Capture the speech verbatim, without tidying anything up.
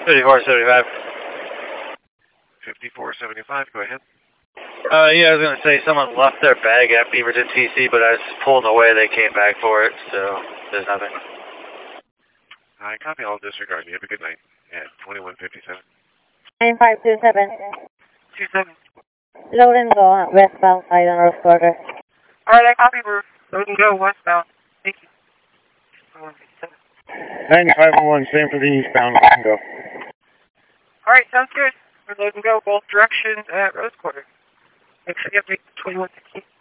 fifty-four seventy-five. fifty-four seventy-five, go ahead. Uh, yeah, I was going to say someone left their bag at Beaverton T C, but I was pulling away. They came back for it, so there's nothing. I copy, all disregard. You have a good night. Yeah, twenty-one fifty-seven. nine five two seven. two seven. Load and go westbound side on Rose Quarter. Alright, I copy, we're load and go westbound. Thank you. nine five one, same for the eastbound, load and go. Alright, sounds good. We're load and go both directions at Rose Quarter. Make sure you have to twenty-one fifteen.